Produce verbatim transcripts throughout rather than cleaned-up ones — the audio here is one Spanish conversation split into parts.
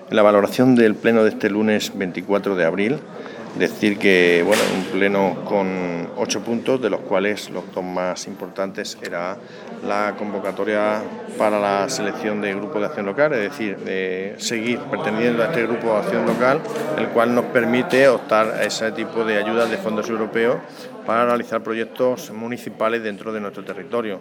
En la valoración del pleno de este lunes veinticuatro de abril, decir que, bueno, un pleno con ocho puntos, de los cuales los dos más importantes era la convocatoria para la selección de grupo de acción local, es decir, de seguir perteneciendo a este grupo de acción local, el cual nos permite optar a ese tipo de ayudas de fondos europeos para realizar proyectos municipales dentro de nuestro territorio,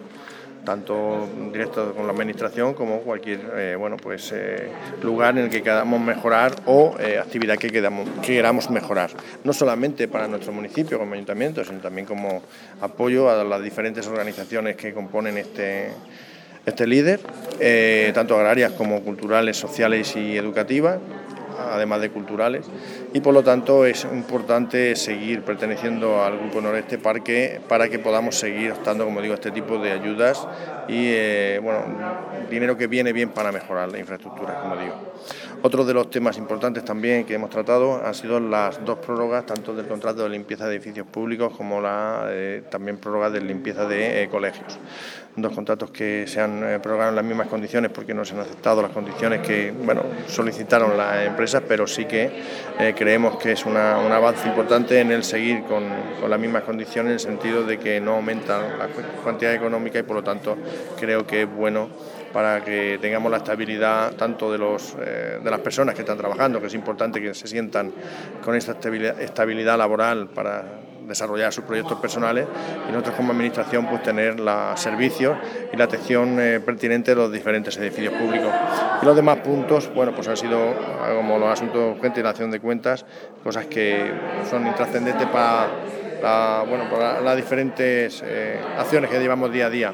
tanto directo con la administración como cualquier eh, bueno pues eh, lugar en el que queramos mejorar o eh, actividad que, quedamos, que queramos mejorar, no solamente para nuestro municipio como ayuntamiento, sino también como apoyo a las diferentes organizaciones que componen este este líder, eh, tanto agrarias como culturales, sociales y educativas, además de culturales, y por lo tanto es importante seguir perteneciendo al Grupo Noreste para que, para que podamos seguir optando, como digo, a este tipo de ayudas y eh, bueno, dinero que viene bien para mejorar la infraestructura, como digo. Otro de los temas importantes también que hemos tratado han sido las dos prórrogas, tanto del contrato de limpieza de edificios públicos como la eh, también prórroga de limpieza de eh, colegios. Dos contratos que se han eh, prorrogado en las mismas condiciones porque no se han aceptado las condiciones que bueno solicitaron las empresas, pero sí que eh, creemos que es una, un avance importante en el seguir con, con las mismas condiciones, en el sentido de que no aumenta la cuantía económica y por lo tanto creo que es bueno para que tengamos la estabilidad tanto de, los, eh, de las personas que están trabajando, que es importante que se sientan con esta estabilidad, estabilidad laboral para desarrollar sus proyectos personales, y nosotros como administración pues tener los servicios y la atención eh, pertinente de los diferentes edificios públicos. Y los demás puntos, bueno, pues han sido como los asuntos urgentes y la acción de cuentas, cosas que son intrascendentes para, la, bueno, para las diferentes eh, acciones que llevamos día a día.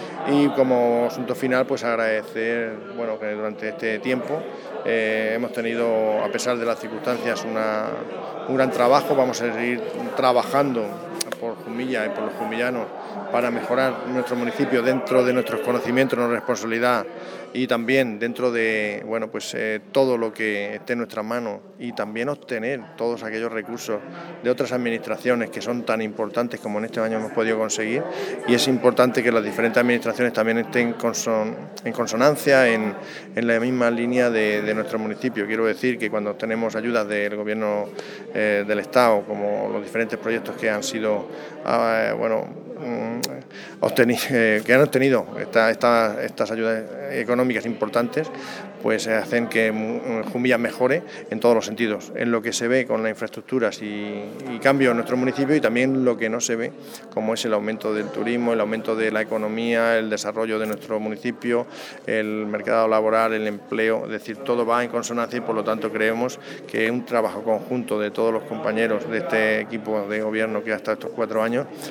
Y como asunto final, pues agradecer bueno, que durante este tiempo eh, hemos tenido, a pesar de las circunstancias, una, un gran trabajo. Vamos a seguir trabajando por Jumilla y por los jumillanos para mejorar nuestro municipio dentro de nuestros conocimientos, nuestra responsabilidad, y también dentro de bueno pues eh, todo lo que esté en nuestras manos, y también obtener todos aquellos recursos de otras administraciones que son tan importantes como en este año hemos podido conseguir. Y es importante que las diferentes administraciones también estén conson, en consonancia, en, en la misma línea de, de nuestro municipio. Quiero decir que cuando tenemos ayudas del gobierno eh, del Estado, como los diferentes proyectos que han sido eh, bueno Obteni, eh, que han obtenido esta, esta, estas ayudas económicas importantes, pues hacen que Jumilla mejore en todos los sentidos, en lo que se ve con las infraestructuras y, y cambio en nuestro municipio, y también lo que no se ve, como es el aumento del turismo, el aumento de la economía, el desarrollo de nuestro municipio, el mercado laboral, el empleo. Es decir, todo va en consonancia, y por lo tanto creemos que un trabajo conjunto de todos los compañeros de este equipo de gobierno que ha estado estos cuatro años